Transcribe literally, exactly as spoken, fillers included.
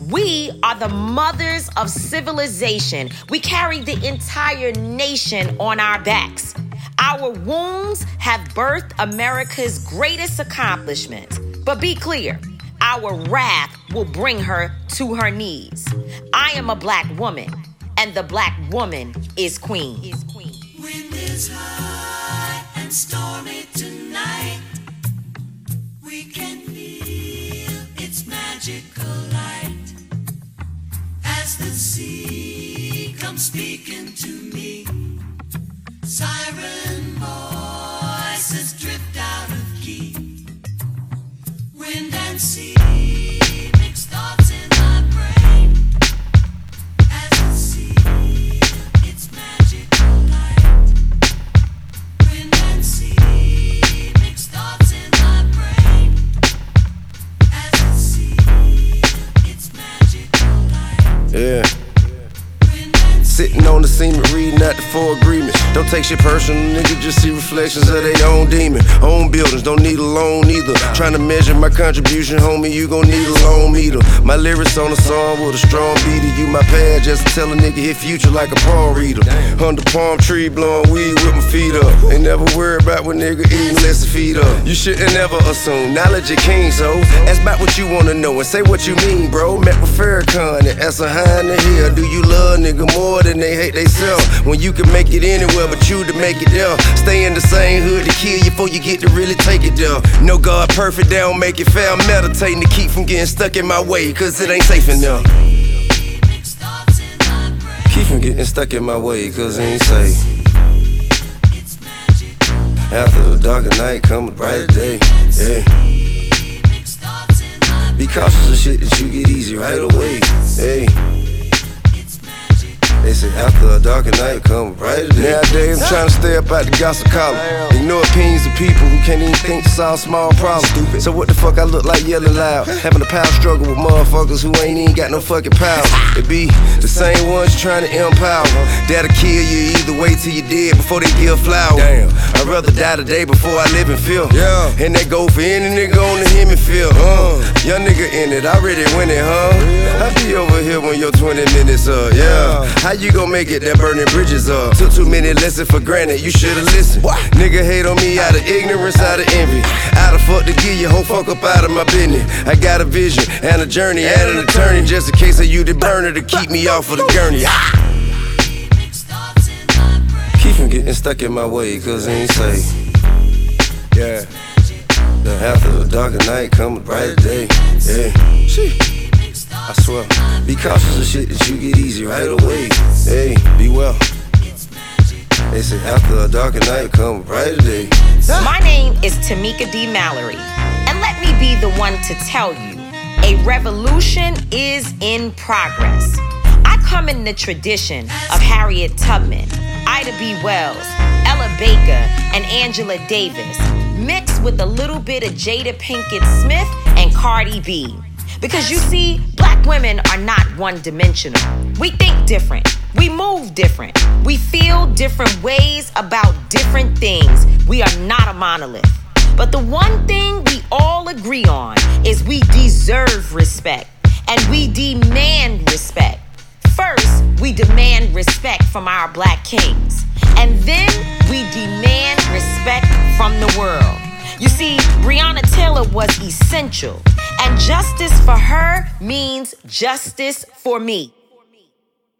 We are the mothers of civilization. We carry the entire nation on our backs. Our wombs have birthed America's greatest accomplishments. But be clear, our wrath will bring her to her knees. I am a black woman, and the black woman is queen. Is queen. Wind is high and stormy tonight. We can feel its magical light as the sea comes speaking to me. Siren voices drift out of key. Wind and sea mix thoughts in my brain as the sea its magical light. Wind and sea mix thoughts in my brain as the sea its magical light. Yeah. Sitting on the scene, reading out the four agreements. Don't take shit personal, nigga, just see reflections of their own demon. Own buildings, don't need a loan either. Trying to measure my contribution, homie, you gon' need a loan meter. My lyrics on a song with a strong beater. You my pad, just to tell a nigga his future like a palm reader. Under palm tree, blowing weed with my feet up. Ain't never worried about what nigga eating unless his feet up. You shouldn't never assume knowledge is king, so ask about what you wanna know and say what you mean, bro. Met with Farrakhan and Essa high in the hill. Do you love nigga more than they hate they self? When you can make it anywhere but you to make it there. Stay in the same hood to kill you before you get to really take it there. No God perfect, they don't make it fair. I'm meditating to keep from getting stuck in my way, cause it ain't safe enough. Keep from getting stuck in my way, cause it ain't safe. After the darker night come a brighter day. Yeah. Be cautious of shit that you get easy right away. Hey. They say after a darker night come a brighter day. Nowadays I'm trying to stay up out the gossip column. Ignore opinions of people who can't even think to solve small problems. So what the fuck I look like yelling loud? Having a power struggle with motherfuckers who ain't even got no fucking power. It be the same ones trying to empower. That'll kill you either way till you dead before they give flower. Damn, I'd rather die today before I live in fear. Yeah. And that go for any nigga on the hemisphere. Uh, young nigga in it, already winning, huh? I be over here when your twenty minutes up, yeah. How you gon' make it that burning bridges up? Took too many lessons for granted, you should've listened. What? Nigga hate on me out of ignorance, out of envy. Out of fuck to give you whole fuck up out of my business. I got a vision and a journey and an attorney just in case of you the burner to keep me off of the gurney. Keep from getting stuck in my way, cause it ain't safe. Yeah. After the darker night come a brighter day. Yeah. I swear, be cautious of shit that you get easy right away. Hey, be well. They say after a darker night come a brighter day. My name is Tamika D. Mallory, and let me be the one to tell you, a revolution is in progress. I come in the tradition of Harriet Tubman, Ida B. Wells, Ella Baker, and Angela Davis, mixed with a little bit of Jada Pinkett Smith and Cardi B. Because you see, black women are not one-dimensional. We think different. We move different. We feel different ways about different things. We are not a monolith. But the one thing we all agree on is we deserve respect. And we demand respect. First, we demand respect from our black kings. And then we demand respect from the world. You see, Breonna Taylor was essential. And justice for her means justice for me.